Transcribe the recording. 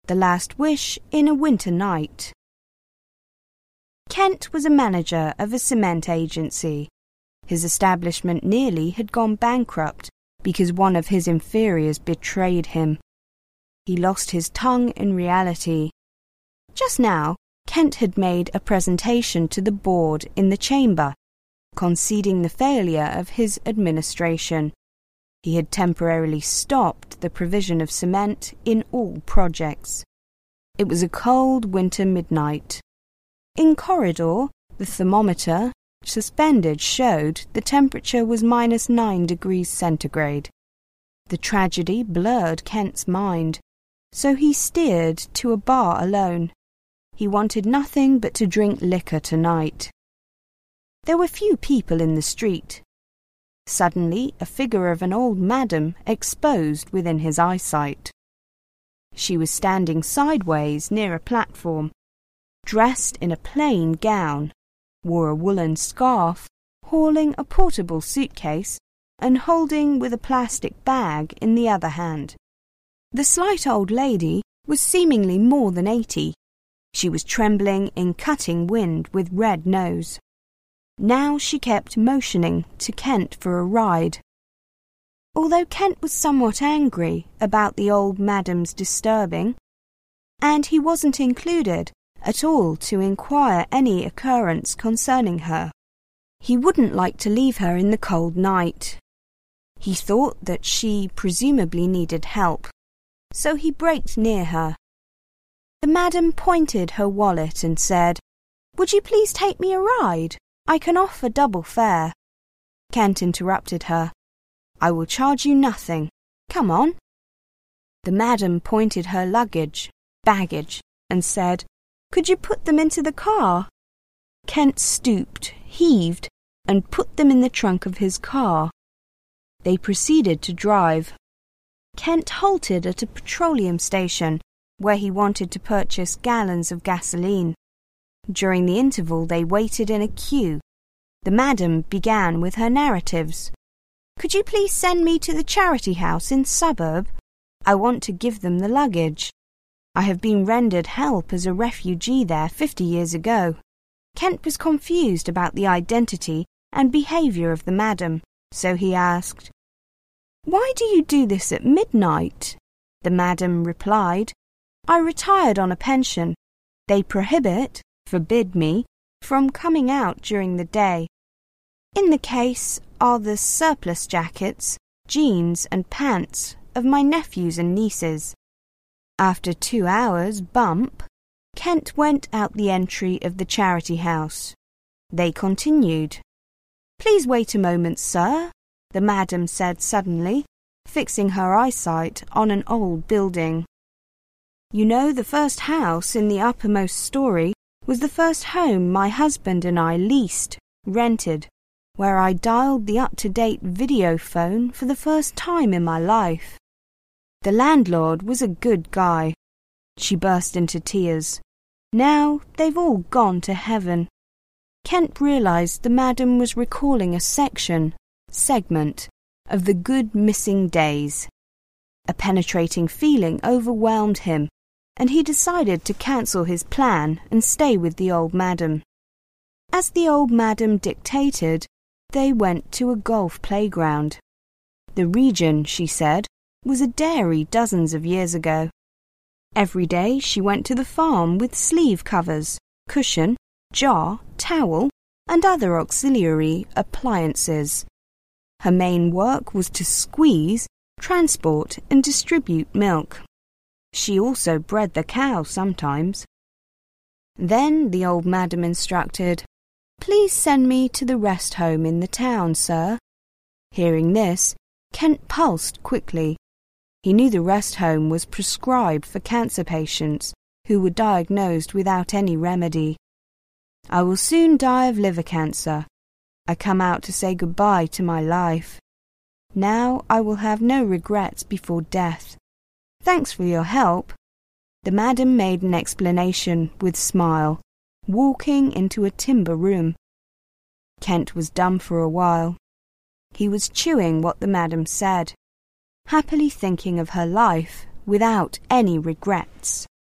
The Last Wish in a Winter Night. Kent was a manager of a cement agency. His establishment nearly had gone bankrupt because one of his inferiors betrayed him. He lost his tongue in reality. Just now, Kent had made a presentation to the board in the chamber, conceding the failure of his administration. He had temporarily stopped the provision of cement in all projects. It was a cold winter midnight. In corridor, the thermometer, suspended, showed the temperature was -9 degrees centigrade. The tragedy blurred Kent's mind, so he steered to a bar alone. He wanted nothing but to drink liquor tonight. There were few people in the street. Suddenly, a figure of an old madam exposed within his eyesight. She was standing sideways near a platform, dressed in a plain gown, wore a woolen scarf, hauling a portable suitcase, and holding with a plastic bag in the other hand. The slight old lady was seemingly more than 80. She was trembling in cutting wind with red nose. Now she kept motioning to Kent for a ride. Although Kent was somewhat angry about the old madam's disturbing, and he wasn't included at all to inquire any occurrence concerning her, he wouldn't like to leave her in the cold night. He thought that she presumably needed help, so he braked near her. The madam pointed her wallet and said, "Would you please take me a ride? I can offer double fare." Kent interrupted her. "I will charge you nothing. Come on." The madam pointed her baggage, and said, "Could you put them into the car?" Kent stooped, heaved, and put them in the trunk of his car. They proceeded to drive. Kent halted at a petroleum station where he wanted to purchase gallons of gasoline. During the interval they waited in a queue. The madam began with her narratives. "Could you please send me to the charity house in suburb? I want to give them the luggage. I have been rendered help as a refugee there 50 years ago." Kent was confused about the identity and behaviour of the madam, so he asked, "Why do you do this at midnight?" The madam replied, "I retired on a pension. They forbid me, from coming out during the day. In the case are the surplus jackets, jeans and pants of my nephews and nieces." After 2 hours' bump, Kent went out the entry of the charity house. They continued. "Please wait a moment, sir," the madam said suddenly, fixing her eyesight on an old building. "You know, the first house in the uppermost story was the first home my husband and I rented, where I dialed the up-to-date video phone for the first time in my life. The landlord was a good guy." She burst into tears. "Now they've all gone to heaven." Kent realized the madam was recalling a segment of the good missing days. A penetrating feeling overwhelmed him, and he decided to cancel his plan and stay with the old madam. As the old madam dictated, they went to a golf playground. The region, she said, was a dairy dozens of years ago. Every day she went to the farm with sleeve covers, cushion, jar, towel, and other auxiliary appliances. Her main work was to squeeze, transport, and distribute milk. She also bred the cow sometimes. Then the old madam instructed, "Please send me to the rest home in the town, sir." Hearing this, Kent pulsed quickly. He knew the rest home was prescribed for cancer patients who were diagnosed without any remedy. "I will soon die of liver cancer. I come out to say goodbye to my life. Now I will have no regrets before death. Thanks for your help." The madam made an explanation with smile, walking into a timber room. Kent was dumb for a while. He was chewing what the madam said, happily thinking of her life without any regrets.